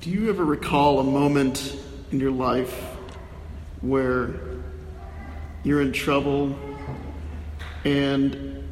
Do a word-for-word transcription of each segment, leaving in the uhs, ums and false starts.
Do you ever recall a moment in your life where you're in trouble and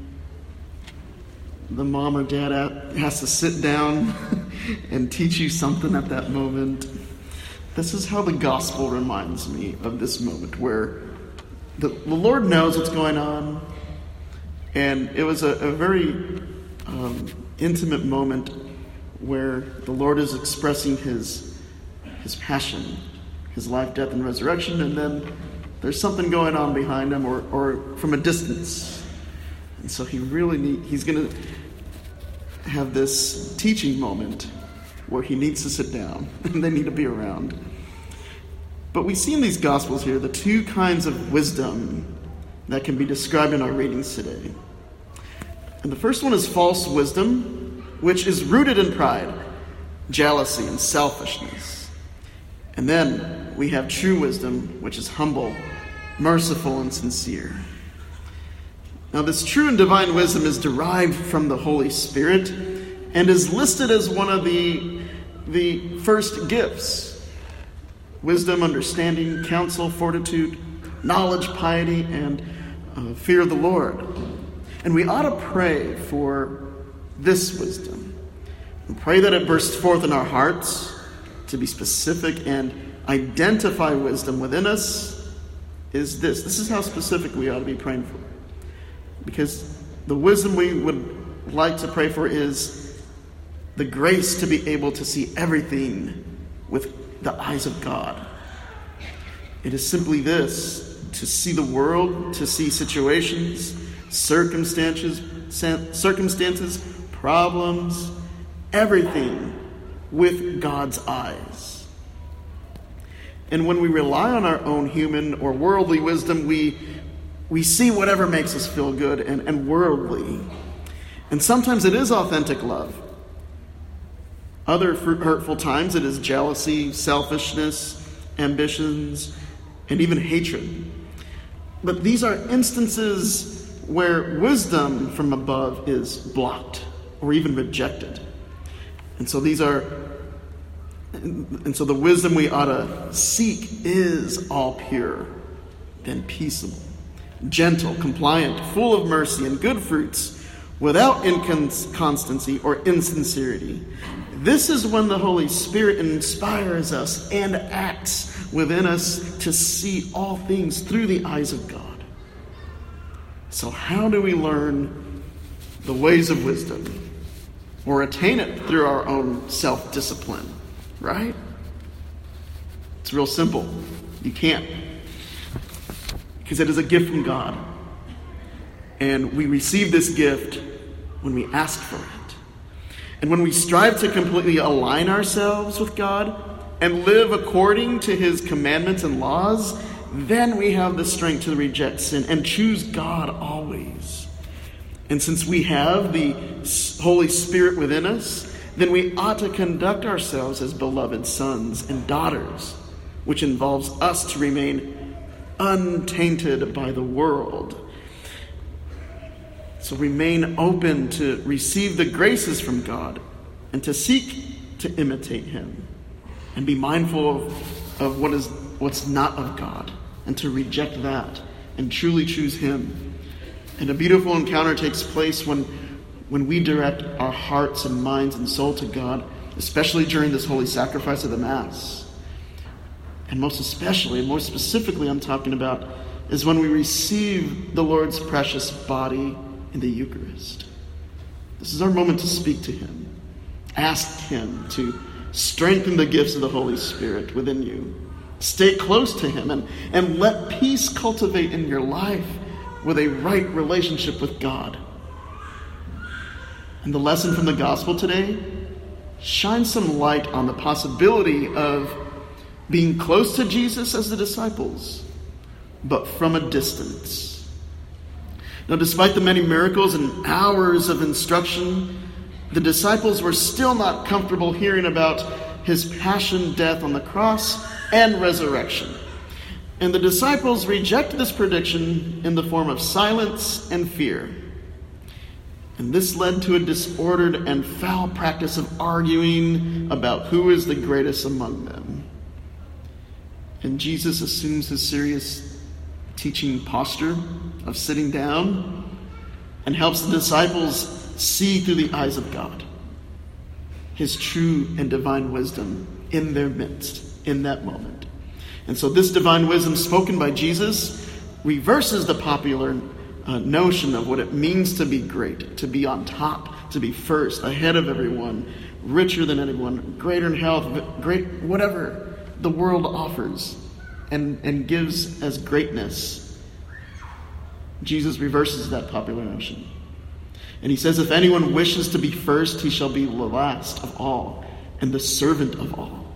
the mom or dad has to sit down and teach you something at that moment? This is how the gospel reminds me of this moment where the, the Lord knows what's going on, and it was a, a very um, intimate moment where the Lord is expressing his his passion, his life, death, and resurrection, and then there's something going on behind him or, or from a distance. And so he really need, he's going to have this teaching moment where he needs to sit down and they need to be around. But we see in these Gospels here the two kinds of wisdom that can be described in our readings today. And the first one is false wisdom, which is rooted in pride, jealousy, and selfishness. And then we have true wisdom, which is humble, merciful, and sincere. Now, this true and divine wisdom is derived from the Holy Spirit and is listed as one of the, the first gifts. Wisdom, understanding, counsel, fortitude, knowledge, piety, and uh, fear of the Lord. And we ought to pray for this wisdom. And pray that it bursts forth in our hearts to be specific and identify wisdom within us is this. This is how specific we ought to be praying for. Because the wisdom we would like to pray for is the grace to be able to see everything with the eyes of God. It is simply this, to see the world, to see situations, circumstances, circumstances, problems, everything with God's eyes. And when we rely on our own human or worldly wisdom, we we see whatever makes us feel good and, and worldly. And sometimes it is authentic love. Other hurtful times it is jealousy, selfishness, ambitions, and even hatred. But these are instances where wisdom from above is blocked or even rejected. And so these are, and so the wisdom we ought to seek is all pure, then peaceable, gentle, compliant, full of mercy and good fruits, without inconstancy or insincerity. This is when the Holy Spirit inspires us and acts within us to see all things through the eyes of God. So how do we learn the ways of wisdom or attain it through our own self-discipline, right? It's real simple. You can't. Because it is a gift from God. And we receive this gift when we ask for it. And when we strive to completely align ourselves with God and live according to his commandments and laws, then we have the strength to reject sin and choose God always. And since we have the Holy Spirit within us, then we ought to conduct ourselves as beloved sons and daughters, which involves us to remain untainted by the world. So remain open to receive the graces from God and to seek to imitate him and be mindful of, of what is what's not of God and to reject that and truly choose him. And a beautiful encounter takes place when, when we direct our hearts and minds and soul to God, especially during this holy sacrifice of the Mass. And most especially, and more specifically I'm talking about, is when we receive the Lord's precious body in the Eucharist. This is our moment to speak to him. Ask him to strengthen the gifts of the Holy Spirit within you. Stay close to him and, and let peace cultivate in your life with a right relationship with God. And the lesson from the gospel today shines some light on the possibility of being close to Jesus as the disciples, but from a distance. Now, despite the many miracles and hours of instruction, the disciples were still not comfortable hearing about his passion, death on the cross, and resurrection. And the disciples reject this prediction in the form of silence and fear. And this led to a disordered and foul practice of arguing about who is the greatest among them. And Jesus assumes his serious teaching posture of sitting down and helps the disciples see through the eyes of God his true and divine wisdom in their midst in that moment. And so this divine wisdom spoken by Jesus reverses the popular uh, notion of what it means to be great, to be on top, to be first, ahead of everyone, richer than anyone, greater in health, great, whatever the world offers and, and gives as greatness. Jesus reverses that popular notion. And he says, if anyone wishes to be first, he shall be the last of all and the servant of all.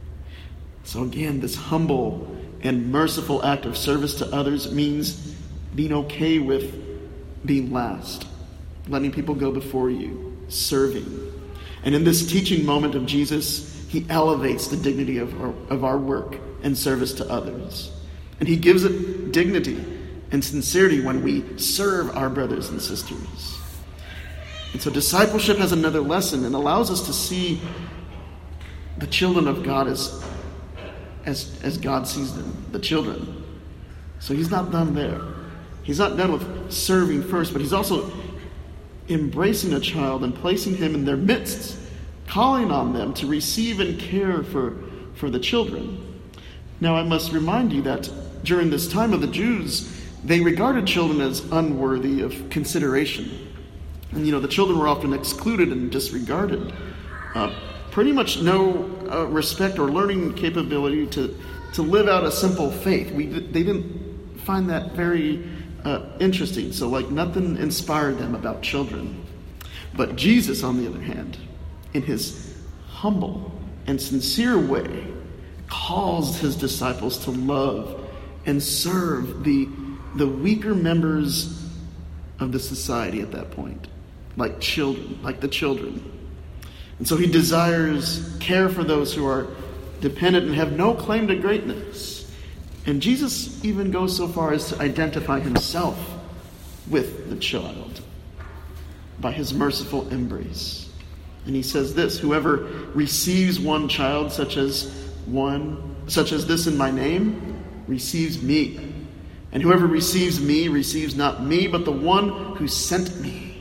So again, this humble and merciful act of service to others means being okay with being last, letting people go before you, serving. And in this teaching moment of Jesus, he elevates the dignity of our, of our work and service to others. And he gives it dignity and sincerity when we serve our brothers and sisters. And so discipleship has another lesson and allows us to see the children of God as, as, as God sees them, the children. So he's not done there. He's not done with serving first, but he's also embracing a child and placing him in their midst, calling on them to receive and care for, for the children. Now I must remind you that during this time of the Jews, they regarded children as unworthy of consideration. And, you know, the children were often excluded and disregarded. Uh, pretty much no uh, respect or learning capability to, to live out a simple faith. We They didn't find that very uh, interesting. So, like, nothing inspired them about children. But Jesus, on the other hand, in his humble and sincere way, calls his disciples to love and serve the, the weaker members of the society at that point. Like children, like the children. And so he desires care for those who are dependent and have no claim to greatness. And Jesus even goes so far as to identify himself with the child by his merciful embrace. And he says this, whoever receives one child such as one, such as this in my name, receives me. And whoever receives me receives not me, but the one who sent me.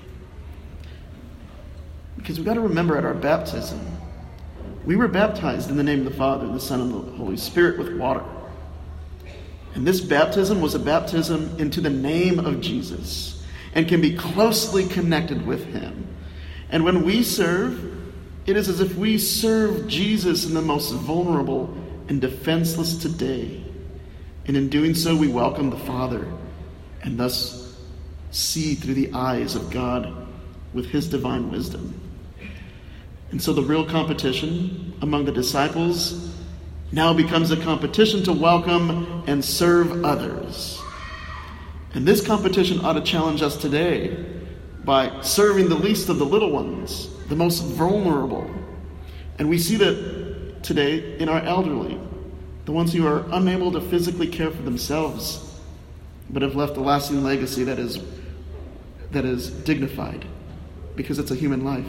Because we've got to remember at our baptism, we were baptized in the name of the Father, the Son, and the Holy Spirit with water. And this baptism was a baptism into the name of Jesus and can be closely connected with him. And when we serve, it is as if we serve Jesus in the most vulnerable and defenseless today. And in doing so, we welcome the Father and thus see through the eyes of God with his divine wisdom. And so the real competition among the disciples now becomes a competition to welcome and serve others. And this competition ought to challenge us today by serving the least of the little ones, the most vulnerable. And we see that today in our elderly, the ones who are unable to physically care for themselves, but have left a lasting legacy that is that is dignified, because it's a human life.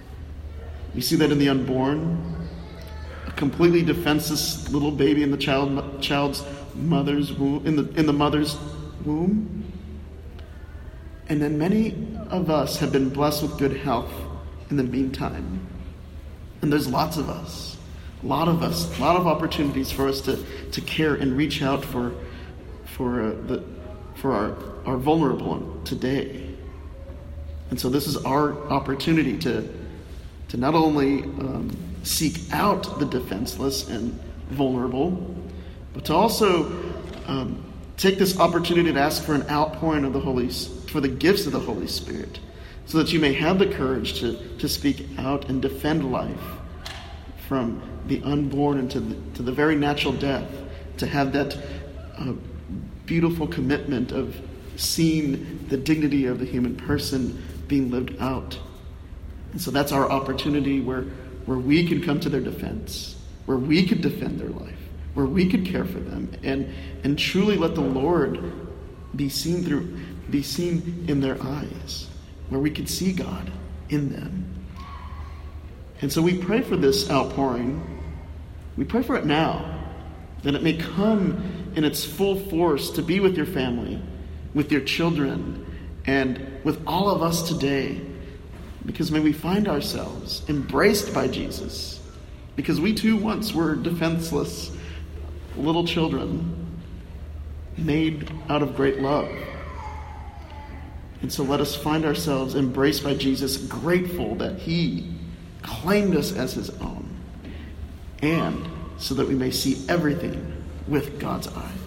We see that in the unborn, a completely defenseless little baby in the child child's mother's womb, in the in the mother's womb. And then many of us have been blessed with good health in the meantime. And there's lots of us, a lot of us, a lot of opportunities for us to, to care and reach out for for uh, the for our, our vulnerable today. And so this is our opportunity to to not only um, seek out the defenseless and vulnerable, but to also um, take this opportunity to ask for an outpouring of the Holy, for the gifts of the Holy Spirit, so that you may have the courage to, to speak out and defend life from the unborn and to the, to the very natural death, to have that uh, beautiful commitment of seeing the dignity of the human person being lived out. And so that's our opportunity where, where we can come to their defense, where we could defend their life, where we could care for them, and, and truly let the Lord be seen through, be seen in their eyes. where we could see God in them. And so we pray for this outpouring. We pray for it now, that it may come in its full force to be with your family, with your children, and with all of us today. Because may we find ourselves embraced by Jesus. Because we too once were defenseless little children made out of great love. And so let us find ourselves embraced by Jesus, grateful that he claimed us as his own, and so that we may see everything with God's eyes.